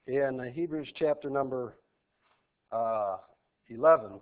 in Hebrews chapter number 11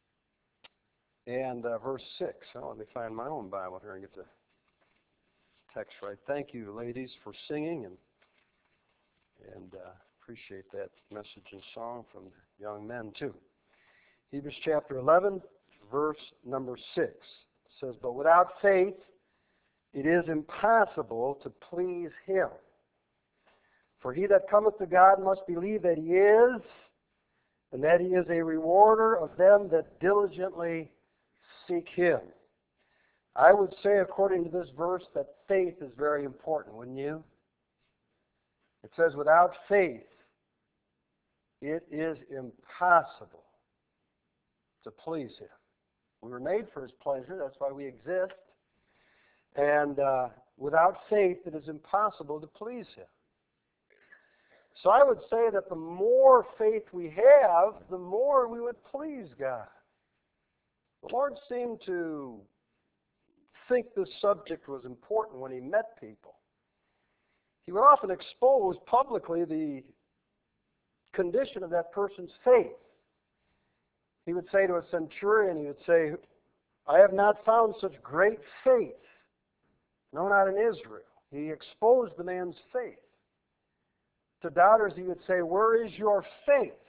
and verse 6. Oh, let me find my own Bible here and get the text right. Thank you, ladies, for singing, and appreciate that message and song from the young men, too. Hebrews chapter 11, verse number 6 says, "But without faith it is impossible to please Him. For he that cometh to God must believe that He is, and that He is a rewarder of them that diligently seek Him." I would say, according to this verse, that faith is very important, wouldn't you? It says, without faith, it is impossible to please Him. We were made for His pleasure. That's why we exist. And without faith, it is impossible to please Him. So I would say that the more faith we have, the more we would please God. The Lord seemed to think this subject was important when He met people. He would often expose publicly the condition of that person's faith. He would say to a centurion, he would say, "I have not found such great faith, no, not in Israel." He exposed the man's faith. To doubters, he would say, "Where is your faith?"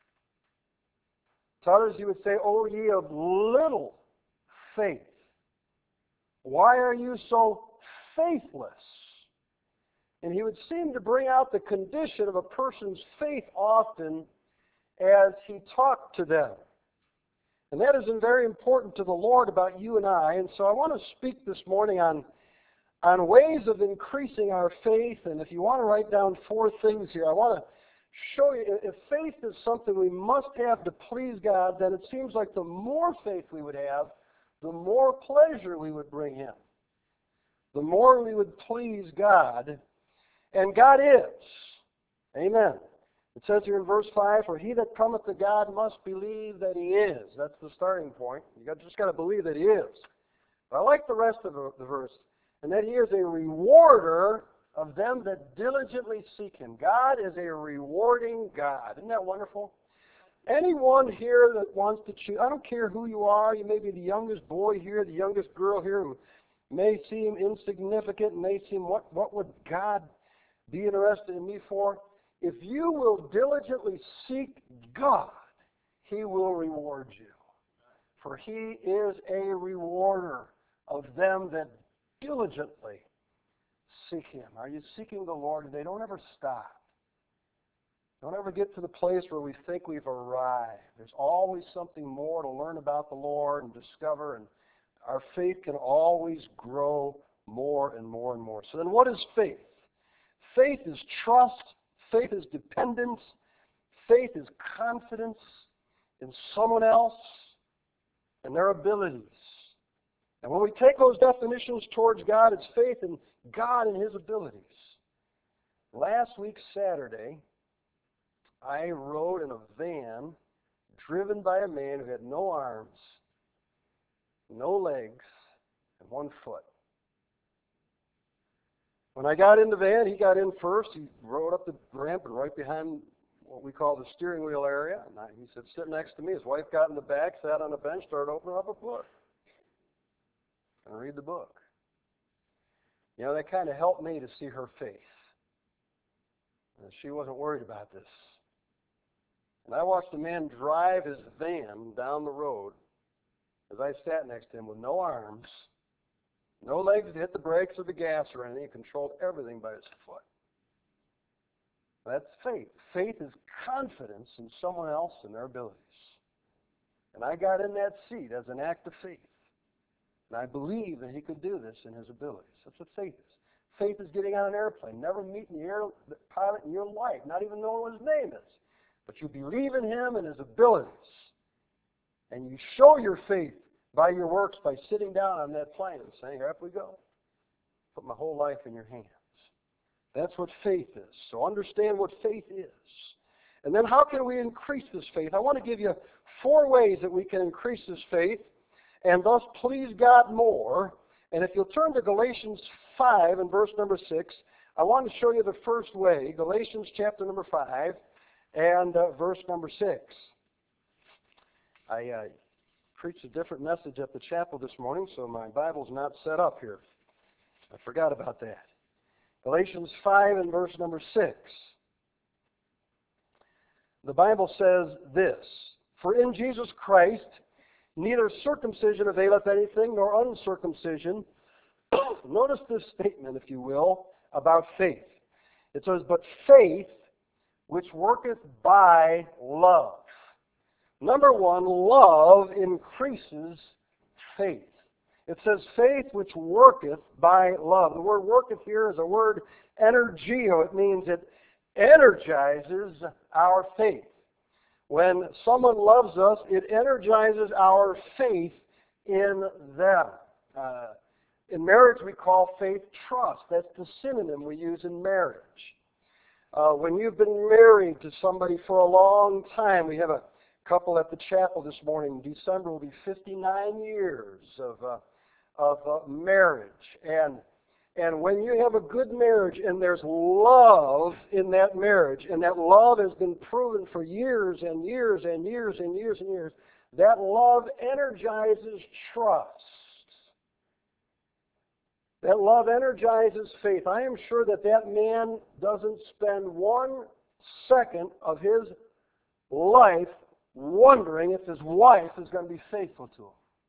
To others, he would say, "O ye of little faith, why are you so faithless?" And he would seem to bring out the condition of a person's faith often as he talked to them. And that is very important to the Lord about you and I. And so I want to speak this morning on ways of increasing our faith. And if you want to write down 4 things here, I want to show you, if faith is something we must have to please God, then it seems like the more faith we would have, the more pleasure we would bring Him. The more we would please God. And God is. Amen. It says here in verse 5, "For he that cometh to God must believe that He is." That's the starting point. You just got to believe that He is. But I like the rest of the verse. "And that He is a rewarder of them that diligently seek Him." God is a rewarding God. Isn't that wonderful? Anyone here that wants to choose, I don't care who you are, you may be the youngest boy here, the youngest girl here, who may seem insignificant, may seem, what would God be interested in me for? If you will diligently seek God, He will reward you. For He is a rewarder of them that diligently seek Him. Are you seeking the Lord today? Don't ever stop. Don't ever get to the place where we think we've arrived. There's always something more to learn about the Lord and discover, and our faith can always grow more and more and more. So then what is faith? Faith is trust. Faith is dependence. Faith is confidence in someone else and their abilities. And when we take those definitions towards God, it's faith in God and His abilities. Last week, Saturday, I rode in a van driven by a man who had no arms, no legs, and 1 foot. When I got in the van, he got in first. He rode up the ramp and right behind what we call the steering wheel area. And he said, sit next to me. His wife got in the back, sat on the bench, started opening up a book and read the book. You know, that kind of helped me to see her faith. And she wasn't worried about this. And I watched a man drive his van down the road as I sat next to him with no arms, no legs to hit the brakes or the gas or anything. He controlled everything by his foot. That's faith. Faith is confidence in someone else and their abilities. And I got in that seat as an act of faith. And I believe that he could do this in his abilities. That's what faith is. Faith is getting on an airplane, never meeting the pilot in your life, not even knowing what his name is. But you believe in him and his abilities. And you show your faith by your works, by sitting down on that plane and saying, here we go. Put my whole life in your hands. That's what faith is. So understand what faith is. And then how can we increase this faith? I want to give you 4 ways that we can increase this faith and thus please God more. And if you'll turn to Galatians 5 and verse number 6, I want to show you the first way, Galatians chapter number 5 and verse number 6. I preached a different message at the chapel this morning, so my Bible's not set up here. I forgot about that. Galatians 5 and verse number 6. The Bible says this, "For in Jesus Christ neither circumcision availeth anything, nor uncircumcision." Notice this statement, if you will, about faith. It says, "But faith which worketh by love." Number one, love increases faith. It says, "Faith which worketh by love." The word worketh here is a word energio. It means it energizes our faith. When someone loves us, it energizes our faith in them. In marriage, we call faith trust. That's the synonym we use in marriage. When you've been married to somebody for a long time, we have a couple at the chapel this morning. December will be 59 years of marriage. And when you have a good marriage and there's love in that marriage, and that love has been proven for years and years and years and years and years, that love energizes trust. That love energizes faith. I am sure that that man doesn't spend 1 second of his life wondering if his wife is going to be faithful to him.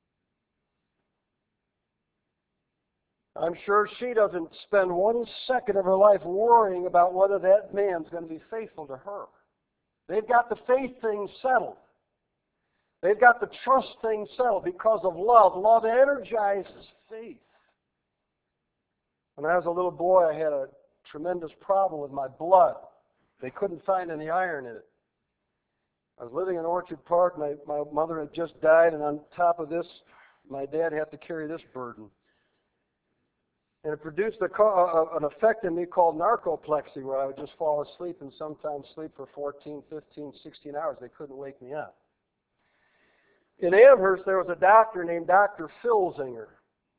I'm sure she doesn't spend 1 second of her life worrying about whether that man's going to be faithful to her. They've got the faith thing settled. They've got the trust thing settled because of love. Love energizes faith. When I was a little boy, I had a tremendous problem with my blood. They couldn't find any iron in it. I was living in Orchard Park. My mother had just died, and on top of this, my dad had to carry this burden. And it produced an effect in me called narcolepsy, where I would just fall asleep and sometimes sleep for 14, 15, 16 hours. They couldn't wake me up. In Amherst, there was a doctor named Dr. Filzinger.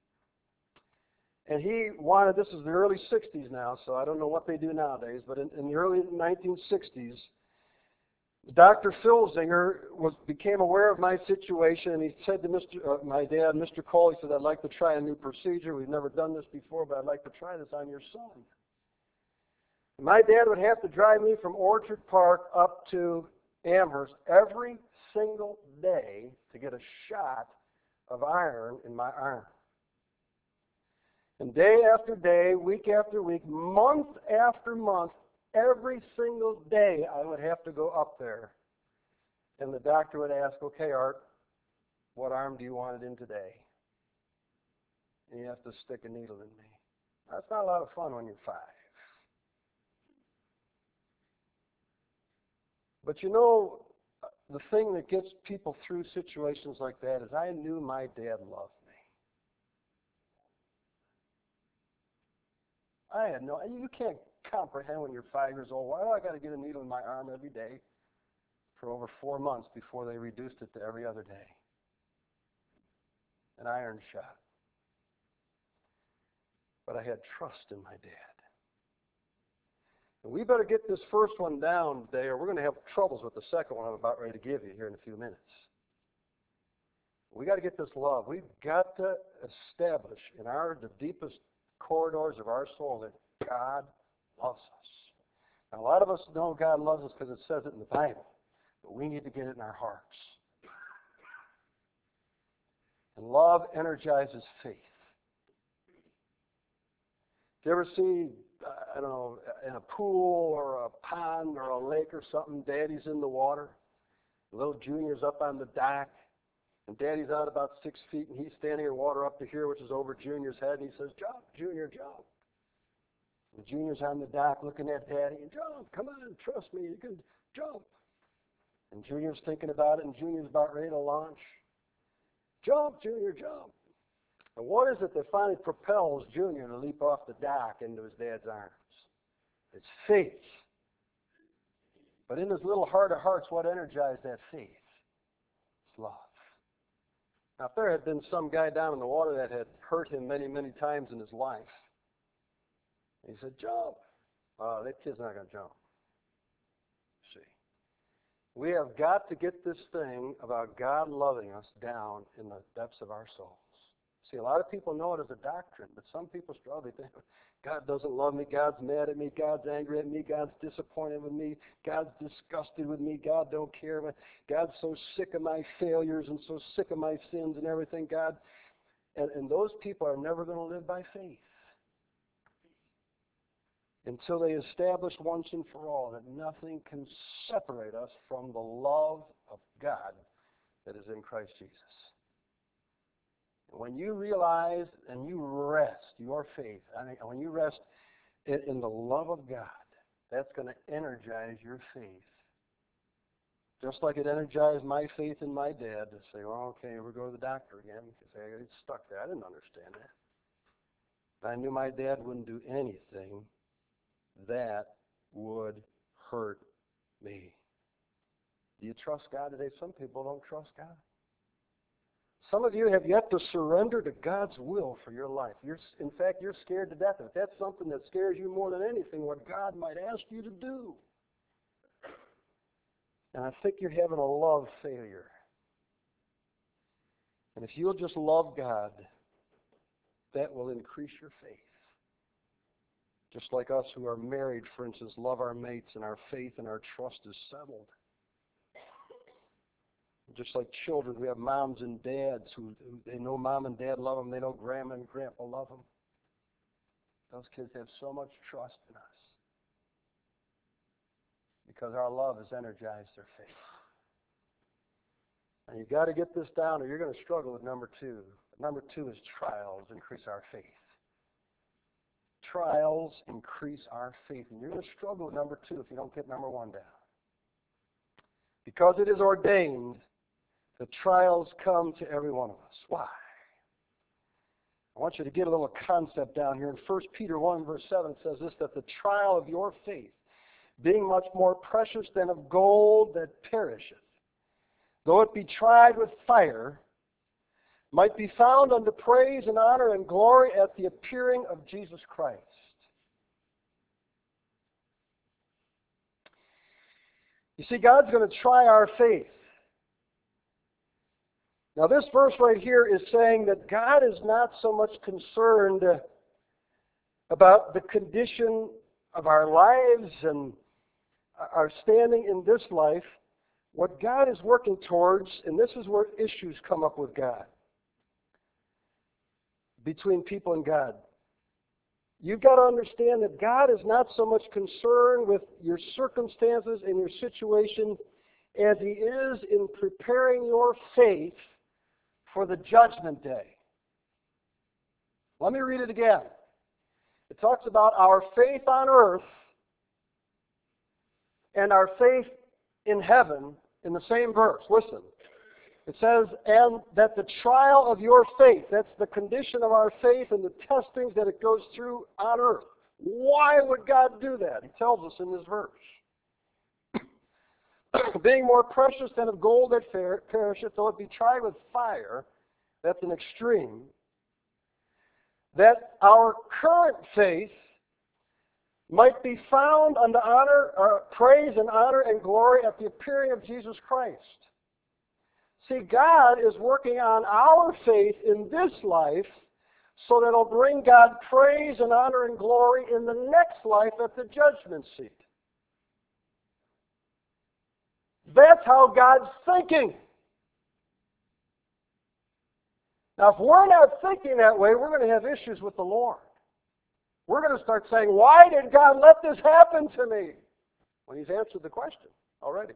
And he wanted, this is the early 60s now, so I don't know what they do nowadays, but in the early 1960s, Dr. Filzinger became aware of my situation, and he said to my dad, "Mr. Cole," he said, "I'd like to try a new procedure. We've never done this before, but I'd like to try this on your son." My dad would have to drive me from Orchard Park up to Amherst every single day to get a shot of iron in my arm. And day after day, week after week, month after month, every single day I would have to go up there. And the doctor would ask, "Okay, Art, what arm do you want it in today?" And you have to stick a needle in me. That's not a lot of fun when you're 5. But you know, the thing that gets people through situations like that is I knew my dad loved me. You can't comprehend when you're 5 years old, why do I got to get a needle in my arm every day for over 4 months before they reduced it to every other day? An iron shot. But I had trust in my dad. And we better get this first one down today, or we're going to have troubles with the second one I'm about ready to give you here in a few minutes. We got to get this love. We've got to establish in the deepest corridors of our soul that God loves us. Now, a lot of us know God loves us because it says it in the Bible, but we need to get it in our hearts. And love energizes faith. Do you ever see, I don't know, in a pool or a pond or a lake or something, Daddy's in the water, little Junior's up on the dock, and Daddy's out about 6 feet, and he's standing in water up to here, which is over Junior's head, and he says, "Jump, Junior, jump." And Junior's on the dock looking at Daddy, and "Jump, come on, trust me, you can jump." And Junior's thinking about it, and Junior's about ready to launch. "Jump, Junior, jump." And what is it that finally propels Junior to leap off the dock into his dad's arms? It's faith. But in his little heart of hearts, what energized that faith? It's love. Now, if there had been some guy down in the water that had hurt him many, many times in his life, and he said, "Jump," That kid's not going to jump. See, we have got to get this thing about God loving us down in the depths of our souls. See, a lot of people know it as a doctrine, but some people struggle. They think, God doesn't love me, God's mad at me, God's angry at me, God's disappointed with me, God's disgusted with me, God don't care. God's so sick of my failures and so sick of my sins and everything, God. And those people are never going to live by faith until they establish once and for all that nothing can separate us from the love of God that is in Christ Jesus. When you realize and you rest your faith, when you rest in the love of God, that's going to energize your faith. Just like it energized my faith in my dad to say, well, okay, we'll go to the doctor again because I get stuck there. I didn't understand that. I knew my dad wouldn't do anything that would hurt me. Do you trust God today? Some people don't trust God. Some of you have yet to surrender to God's will for your life. In fact, you're scared to death of it. That's something that scares you more than anything, what God might ask you to do. And I think you're having a love failure. And if you'll just love God, that will increase your faith. Just like us who are married, for instance, love our mates and our faith and our trust is settled. Just like children, we have moms and dads who they know mom and dad love them. They know grandma and grandpa love them. Those kids have so much trust in us because our love has energized their faith. And you've got to get this down or you're going to struggle with number two. Number two is trials increase our faith. Trials increase our faith. And you're going to struggle with number two if you don't get number one down. Because it is ordained, the trials come to every one of us. Why? I want you to get a little concept down here. In 1 Peter 1, verse 7, it says this, that the trial of your faith, being much more precious than of gold that perisheth, though it be tried with fire, might be found unto praise and honor and glory at the appearing of Jesus Christ. You see, God's going to try our faith. Now, this verse right here is saying that God is not so much concerned about the condition of our lives and our standing in this life. What God is working towards, and this is where issues come up with God, between people and God. You've got to understand that God is not so much concerned with your circumstances and your situation as He is in preparing your faith for the judgment day. Let me read it again. It talks about our faith on earth and our faith in heaven in the same verse. Listen. It says, and that the trial of your faith, that's the condition of our faith and the testings that it goes through on earth. Why would God do that? He tells us in this verse. Being more precious than of gold that perisheth, though it be tried with fire, that's an extreme, that our current faith might be found unto honor, or praise and honor and glory at the appearing of Jesus Christ. See, God is working on our faith in this life so that it'll bring God praise and honor and glory in the next life at the judgment seat. That's how God's thinking. Now, if we're not thinking that way, we're going to have issues with the Lord. We're going to start saying, why did God let this happen to me? When He's answered the question already.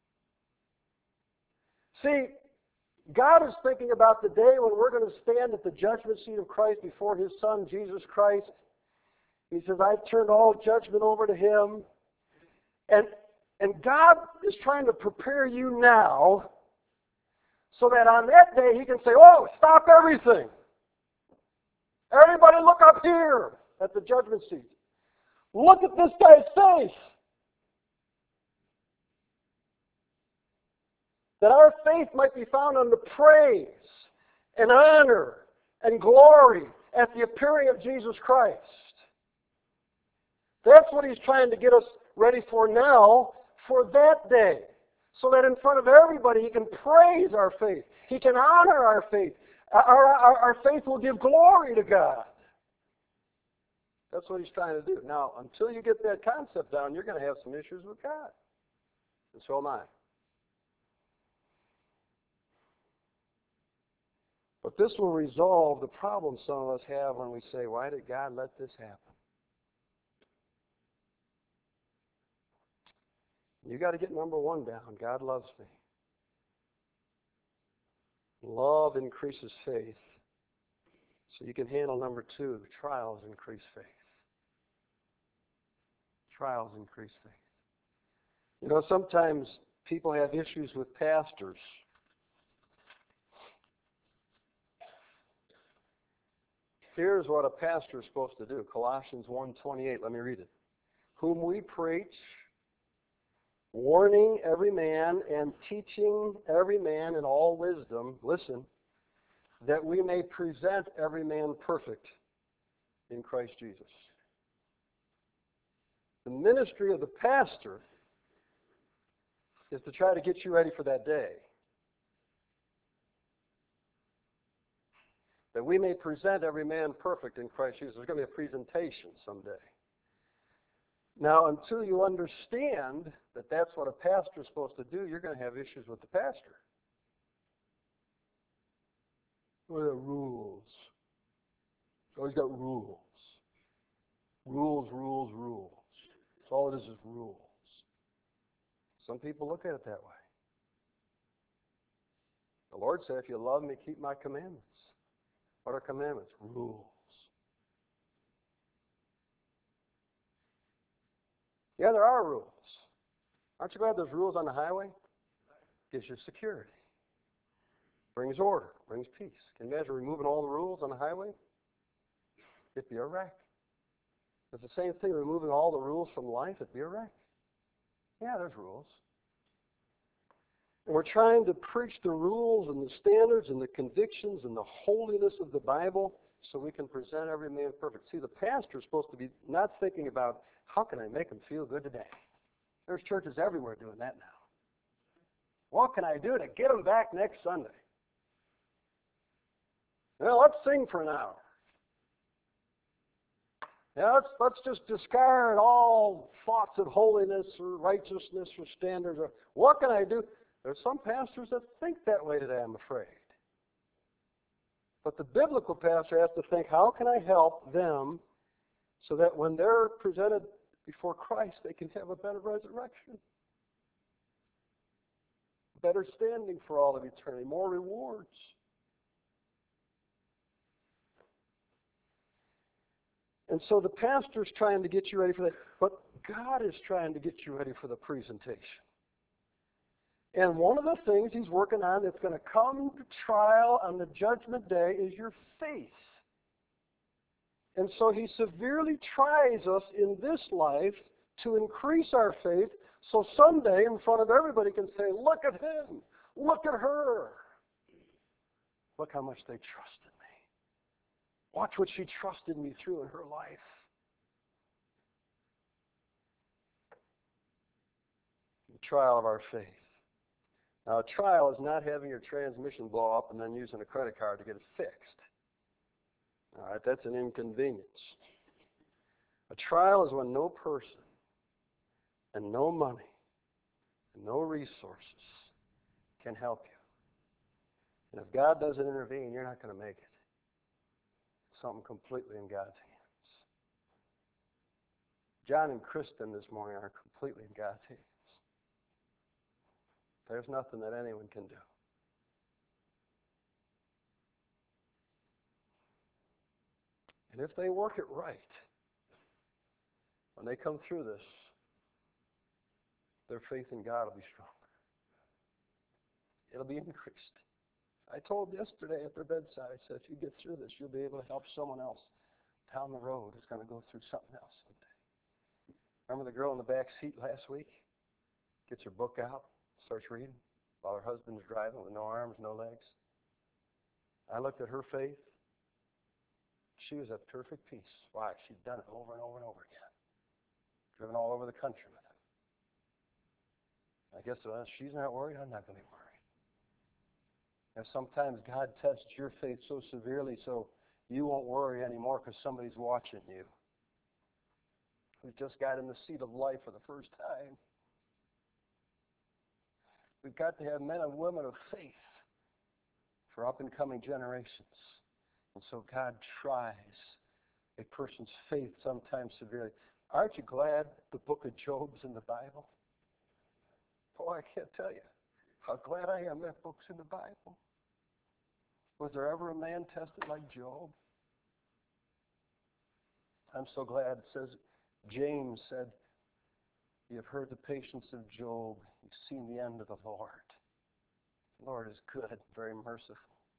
See, God is thinking about the day when we're going to stand at the judgment seat of Christ before His Son, Jesus Christ. He says, I've turned all judgment over to Him. And God is trying to prepare you now so that on that day He can say, oh, stop everything. Everybody look up here at the judgment seat. Look at this guy's face. That our faith might be found unto praise and honor and glory at the appearing of Jesus Christ. That's what he's trying to get us ready for now, for that day. So that in front of everybody he can praise our faith. He can honor our faith. Our faith will give glory to God. That's what he's trying to do. Now, until you get that concept down, you're going to have some issues with God. And so am I. But this will resolve the problem some of us have when we say, why did God let this happen? You got to get number one down. God loves me. Love increases faith. So you can handle number two. Trials increase faith. Trials increase faith. You know, sometimes people have issues with pastors. Here's what a pastor is supposed to do. Colossians 1:28. Let me read it. Whom we preach, warning every man and teaching every man in all wisdom, listen, that we may present every man perfect in Christ Jesus. The ministry of the pastor is to try to get you ready for that day. That we may present every man perfect in Christ Jesus. There's going to be a presentation someday. Now, until you understand that that's what a pastor is supposed to do, you're going to have issues with the pastor. What are the rules? He's always got rules. Rules, rules, rules. That's all it is rules. Some people look at it that way. The Lord said, if you love me, keep my commandments. What are commandments? Rules. Yeah, there are rules. Aren't you glad there's rules on the highway? Gives you security. Brings order. Brings peace. Can you imagine removing all the rules on the highway? It'd be a wreck. It's the same thing, removing all the rules from life, it'd be a wreck. Yeah, there's rules. And we're trying to preach the rules and the standards and the convictions and the holiness of the Bible so we can present every man perfect. See, the pastor is supposed to be not thinking about, how can I make him feel good today? There's churches everywhere doing that now. What can I do to get him back next Sunday? Well, let's sing for an hour. Yeah, let's just discard all thoughts of holiness or righteousness or standards. Or what can I do? There's some pastors that think that way today, I'm afraid. But the biblical pastor has to think, how can I help them so that when they're presented before Christ, they can have a better resurrection, better standing for all of eternity, more rewards. And so the pastor's trying to get you ready for that, but God is trying to get you ready for the presentation. And one of the things he's working on that's going to come to trial on the judgment day is your faith. And so he severely tries us in this life to increase our faith so someday in front of everybody can say, look at him, look at her. Look how much they trusted me. Watch what she trusted me through in her life. The trial of our faith. Now, a trial is not having your transmission blow up and then using a credit card to get it fixed. All right, that's an inconvenience. A trial is when no person and no money and no resources can help you. And if God doesn't intervene, you're not going to make it. Something completely in God's hands. John and Kristen this morning are completely in God's hands. There's nothing that anyone can do. And if they work it right, when they come through this, their faith in God will be stronger. It'll be increased. I told yesterday at their bedside, I said, if you get through this, you'll be able to help someone else down the road who's going to go through something else someday. Remember the girl in the back seat last week? Gets her book out, starts reading, while her husband's driving with no arms, no legs. I looked at her faith. She was at perfect peace. Why? She'd done it over and over and over again. Driven all over the country with him. I guess she's not worried, I'm not going to be worried. And sometimes God tests your faith so severely so you won't worry anymore because somebody's watching you, who just got in the seat of life for the first time. We've got to have men and women of faith for up-and-coming generations. And so God tries a person's faith sometimes severely. Aren't you glad the book of Job's in the Bible? Oh, I can't tell you how glad I am that book's in the Bible. Was there ever a man tested like Job? I'm so glad. It says, James said, you have heard the patience of Job. You've seen the end of the Lord. The Lord is good, very merciful.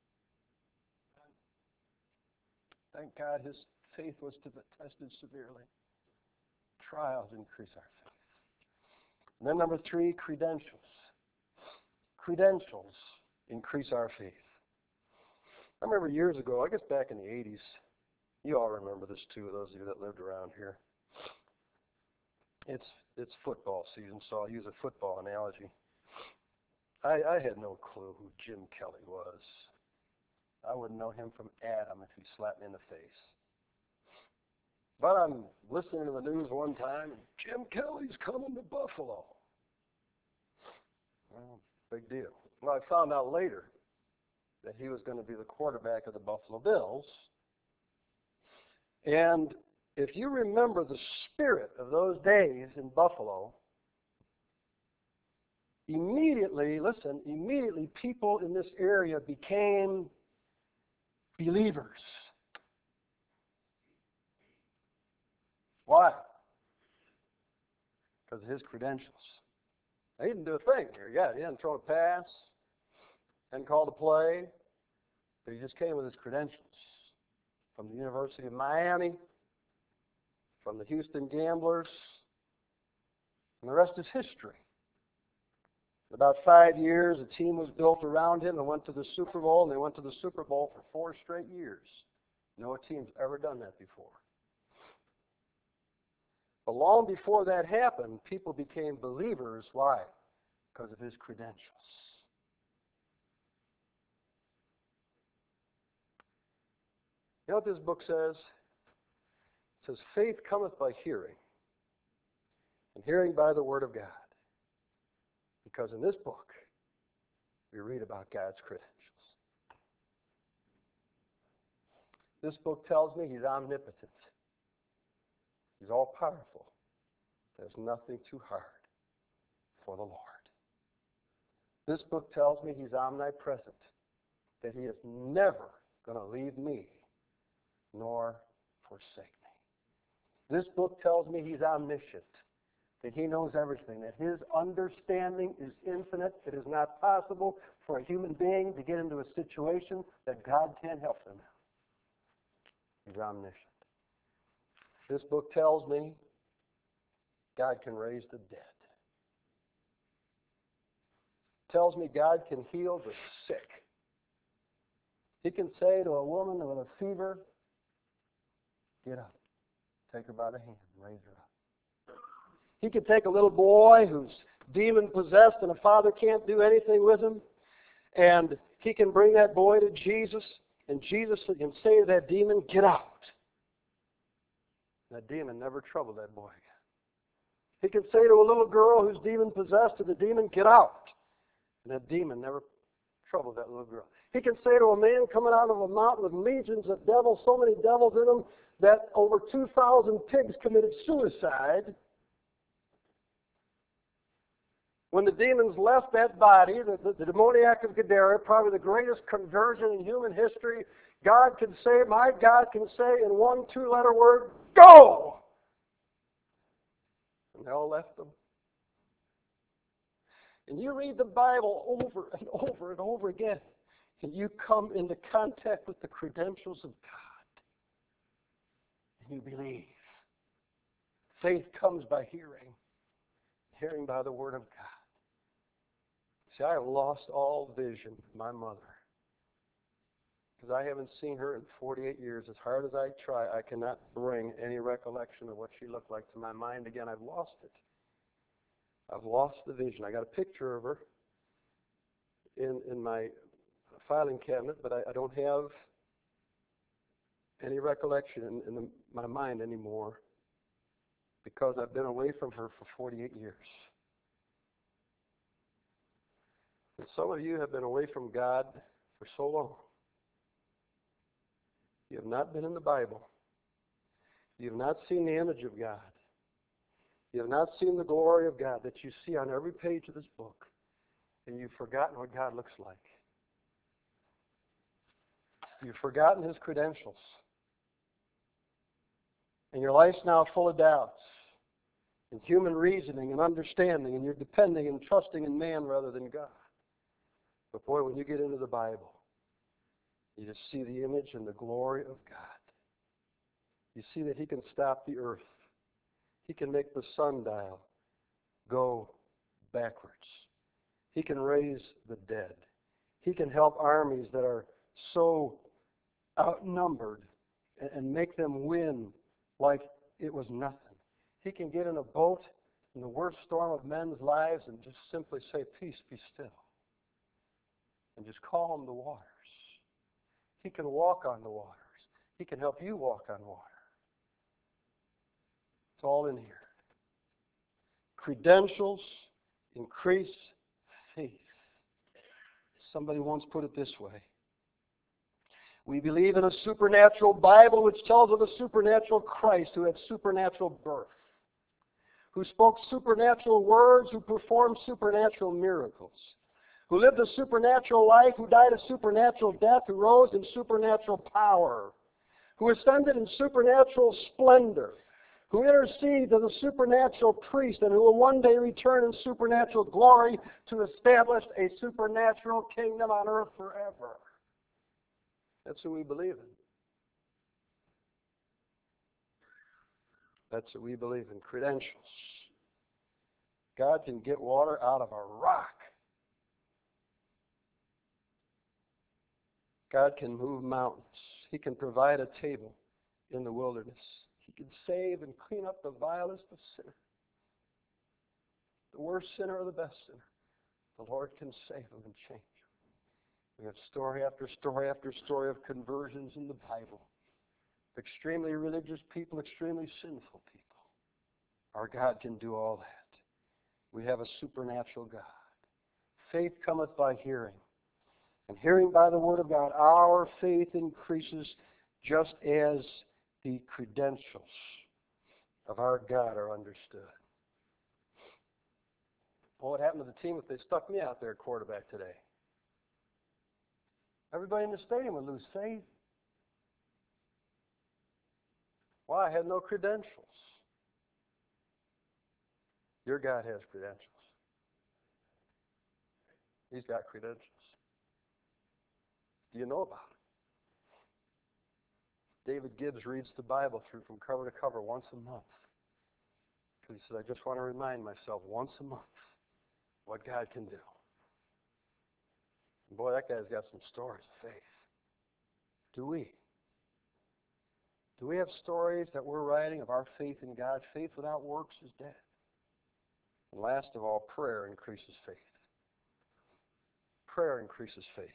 Thank God his faith was tested severely. Trials increase our faith. And then number 3, credentials. Credentials increase our faith. I remember years ago, I guess back in the 80s, you all remember this too, those of you that lived around here. It's football season, so I'll use a football analogy. I had no clue who Jim Kelly was. I wouldn't know him from Adam if he slapped me in the face. But I'm listening to the news one time, and Jim Kelly's coming to Buffalo. Well, big deal. Well, I found out later that he was going to be the quarterback of the Buffalo Bills. And if you remember the spirit of those days in Buffalo, immediately people in this area became believers. Why? Because of his credentials. He didn't do a thing here. Yeah, he didn't throw a pass, hadn't called a play, but he just came with his credentials. From the University of Miami, from the Houston Gamblers, and the rest is history. In about 5 years, a team was built around him and went to the Super Bowl, and they went to the Super Bowl for 4 straight years. No team's ever done that before. But long before that happened, people became believers. Why? Because of his credentials. You know what this book says? It says, faith cometh by hearing, and hearing by the word of God. Because in this book, we read about God's credentials. This book tells me he's omnipotent. He's all-powerful. There's nothing too hard for the Lord. This book tells me he's omnipresent, that he is never going to leave me nor forsake me. This book tells me he's omniscient, that he knows everything, that his understanding is infinite. It is not possible for a human being to get into a situation that God can't help them in. He's omniscient. This book tells me God can raise the dead. It tells me God can heal the sick. He can say to a woman with a fever, get up. Take her by the hand and raise her up. He can take a little boy who's demon-possessed and a father can't do anything with him, and he can bring that boy to Jesus, and Jesus can say to that demon, get out. That demon never troubled that boy again. He can say to a little girl who's demon-possessed to the demon, get out. And that demon never troubled that little girl. He can say to a man coming out of a mountain with legions of devils, so many devils in him, that over 2,000 pigs committed suicide. When the demons left that body, the demoniac of Gadara, probably the greatest conversion in human history, God can say, my God can say in one 2-letter word, go! And they all left them. And you read the Bible over and over and over again, and you come into contact with the credentials of God. And you believe. Faith comes by hearing, hearing by the Word of God. See, I have lost all vision of my mother. because I haven't seen her in 48 years. As hard as I try, I cannot bring any recollection of what she looked like to my mind again. I've lost it. I've lost the vision. I got a picture of her in my filing cabinet, but I don't have any recollection in my mind anymore because I've been away from her for 48 years. And some of you have been away from God for so long. You have not been in the Bible. You have not seen the image of God. You have not seen the glory of God that you see on every page of this book. And you've forgotten what God looks like. You've forgotten His credentials. And your life's now full of doubts and human reasoning and understanding, and you're depending and trusting in man rather than God. But boy, when you get into the Bible, you just see the image and the glory of God. You see that He can stop the earth. He can make the sundial go backwards. He can raise the dead. He can help armies that are so outnumbered and make them win like it was nothing. He can get in a boat in the worst storm of men's lives and just simply say, "Peace, be still," and just calm the waters. He can walk on the waters. He can help you walk on water. It's all in here. Credentials increase faith. Somebody once put it this way. We believe in a supernatural Bible which tells of a supernatural Christ who had supernatural birth, who spoke supernatural words, who performed supernatural miracles, who lived a supernatural life, who died a supernatural death, who rose in supernatural power, who ascended in supernatural splendor, who intercedes as a supernatural priest, and who will one day return in supernatural glory to establish a supernatural kingdom on earth forever. That's who we believe in. That's what we believe in. Credentials. God can get water out of a rock. God can move mountains. He can provide a table in the wilderness. He can save and clean up the vilest of sinners. The worst sinner or the best sinner. The Lord can save them and change them. We have story after story after story of conversions in the Bible. Extremely religious people, extremely sinful people. Our God can do all that. We have a supernatural God. Faith cometh by hearing, and hearing by the word of God. Our faith increases just as the credentials of our God are understood. Well, what happened to the team if they stuck me out there at quarterback today? Everybody in the stadium would lose faith. Why? I had no credentials. Your God has credentials. He's got credentials. Do you know about it? David Gibbs reads the Bible through from cover to cover once a month. Because he says, I just want to remind myself once a month what God can do. And boy, that guy's got some stories of faith. Do we? Do we have stories that we're writing of our faith in God? Faith without works is dead. And last of all, prayer increases faith. Prayer increases faith.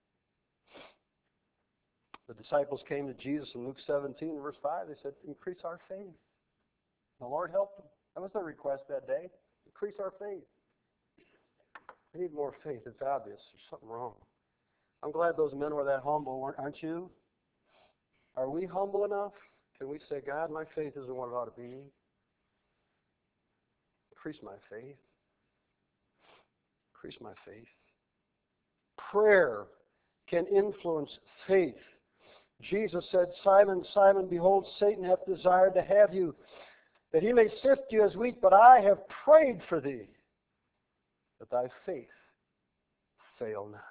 The disciples came to Jesus in Luke 17, verse 5. They said, increase our faith. The Lord helped them. That was their request that day. Increase our faith. We need more faith. It's obvious. There's something wrong. I'm glad those men were that humble, aren't you? Are we humble enough? Can we say, God, my faith isn't what it ought to be. Increase my faith. Increase my faith. Prayer can influence faith. Jesus said, Simon, Simon, behold, Satan hath desired to have you, that he may sift you as wheat, but I have prayed for thee, that thy faith fail not.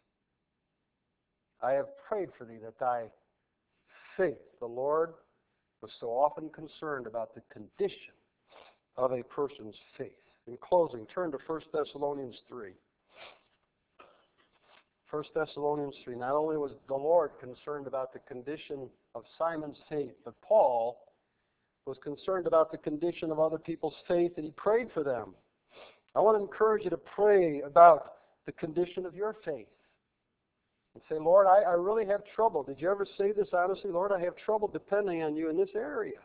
I have prayed for thee, that thy faith, the Lord was so often concerned about the condition of a person's faith. In closing, turn to 1 Thessalonians 3. 1 Thessalonians 3, not only was the Lord concerned about the condition of Simon's faith, but Paul was concerned about the condition of other people's faith, and he prayed for them. I want to encourage you to pray about the condition of your faith. And say, Lord, I really have trouble. Did you ever say this honestly? Lord, I have trouble depending on you in this area.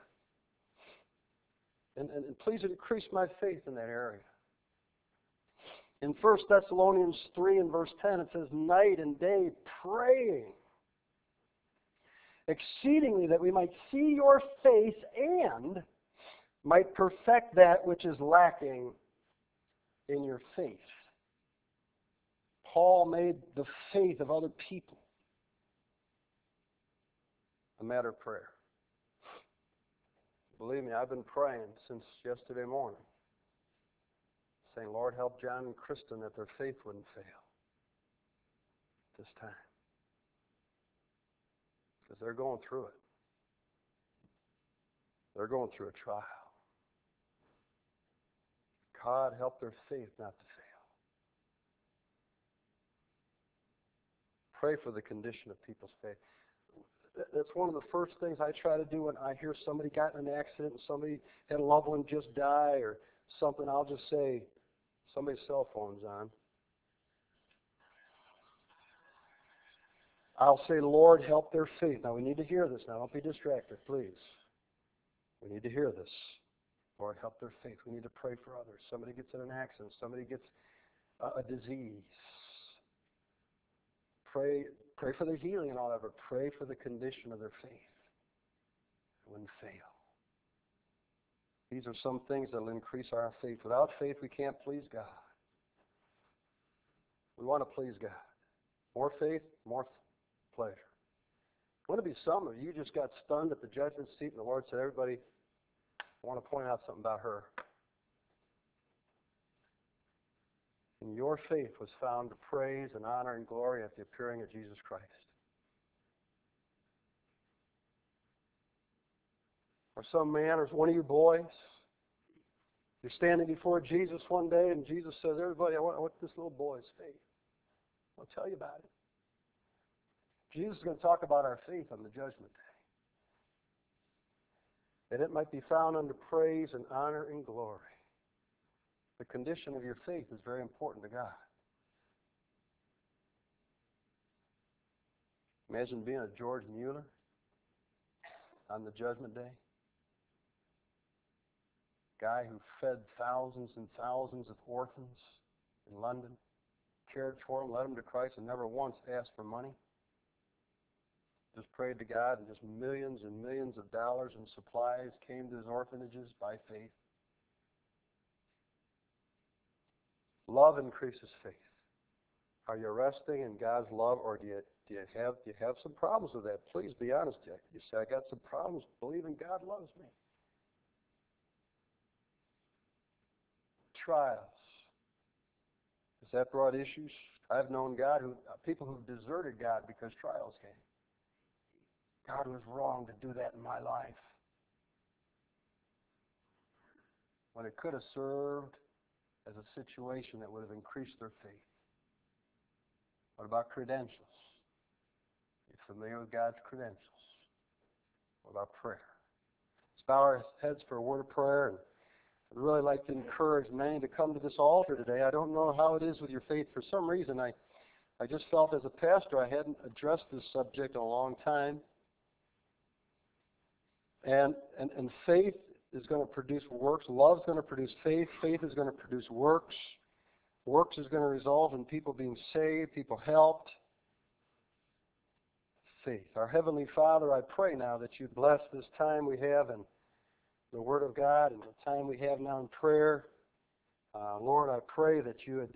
And please increase my faith in that area. In 1 Thessalonians 3 and verse 10, it says, night and day praying exceedingly that we might see your face and might perfect that which is lacking in your faith. Paul made the faith of other people a matter of prayer. Believe me, I've been praying since yesterday morning, saying, Lord, help John and Kristen that their faith wouldn't fail this time. Because they're going through it. They're going through a trial. God, help their faith not to fail. Pray for the condition of people's faith. That's one of the first things I try to do when I hear somebody got in an accident and somebody had a loved one just die or something. I'll just say, somebody's cell phone's on. I'll say, Lord, help their faith. Now, we need to hear this now. Don't be distracted, please. We need to hear this. Lord, help their faith. We need to pray for others. Somebody gets in an accident. Somebody gets a disease. Pray for their healing and all that, but pray for the condition of their faith. It wouldn't fail. These are some things that will increase our faith. Without faith, we can't please God. We want to please God. More faith, more pleasure. Wouldn't it be some of you just got stunned at the judgment seat and the Lord said, everybody, I want to point out something about her. And your faith was found to praise and honor and glory at the appearing of Jesus Christ. Or some man or one of you boys, you're standing before Jesus one day and Jesus says, everybody, I want this little boy's faith. I'll tell you about it. Jesus is going to talk about our faith on the judgment day. That it might be found unto praise and honor and glory. The condition of your faith is very important to God. Imagine being a George Mueller on the judgment day. Guy who fed thousands and thousands of orphans in London, cared for them, led them to Christ, and never once asked for money. Just prayed to God, and just millions and millions of dollars in supplies came to his orphanages by faith. Love increases faith. Are you resting in God's love, or do you have some problems with that? Please be honest. You say, I got some problems believing God loves me. Trials. Has that brought issues? I've known people who've deserted God because trials came. God was wrong to do that in my life. When it could have served as a situation that would have increased their faith. What about credentials? You're familiar with God's credentials. What about prayer? Let's bow our heads for a word of prayer. And I'd really like to encourage many to come to this altar today. I don't know how it is with your faith. For some reason, I just felt as a pastor I hadn't addressed this subject in a long time. And faith is going to produce works. Love is going to produce faith. Faith is going to produce works. Works is going to result in people being saved, people helped. Faith. Our Heavenly Father, I pray now that you bless this time we have in the Word of God and the time we have now in prayer. Lord, I pray that you would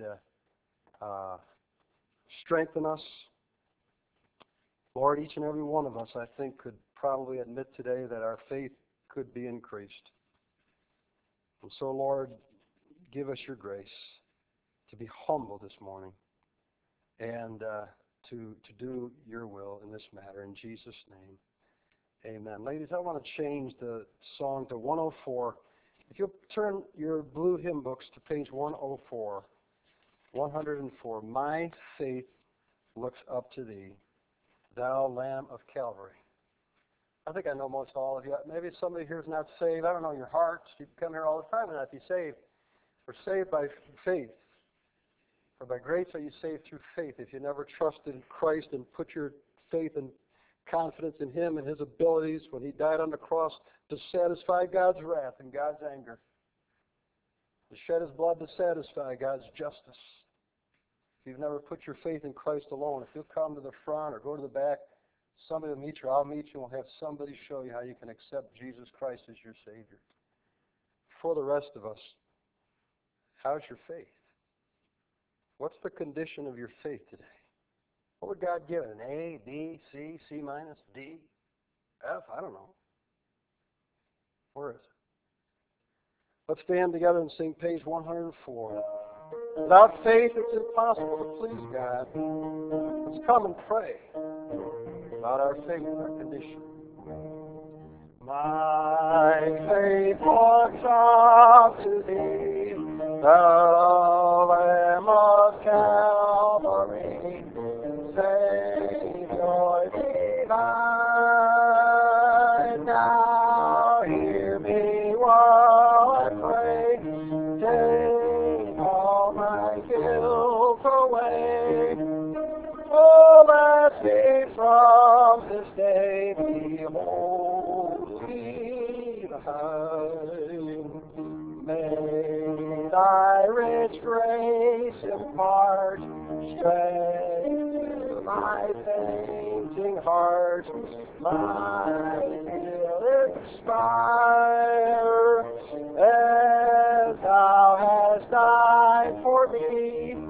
strengthen us. Lord, each and every one of us, I think, could probably admit today that our faith could be increased. And so, Lord, give us your grace to be humble this morning and to do your will in this matter. In Jesus' name, amen. Ladies, I want to change the song to 104. If you'll turn your blue hymn books to page 104, 104, My Faith looks up to thee, thou Lamb of Calvary. I think I know most all of you. Maybe somebody here is not saved. I don't know your hearts. You come here all the time and not be saved. We're saved by faith. For by grace are you saved through faith. If you never trusted in Christ and put your faith and confidence in Him and His abilities when He died on the cross to satisfy God's wrath and God's anger, to shed His blood to satisfy God's justice. If you've never put your faith in Christ alone, if you'll come to the front or go to the back, somebody will meet you, I'll meet you, and we'll have somebody show you how you can accept Jesus Christ as your Savior. For the rest of us, how's your faith? What's the condition of your faith today? What would God give it? An A, B, C, C minus, D, F? I don't know. Where is it? Let's stand together and sing page 104. Without faith, it's impossible to please God. Let's come and pray about our faith and our condition. My faith walks up to thee, thou Lamb of Calvary, Savior divine. Now hear me while I pray, take all my guilt away. Oh, let me from this day be holy thine. May thy rich grace impart strength to my fainting heart. My will expire as thou hast died for me.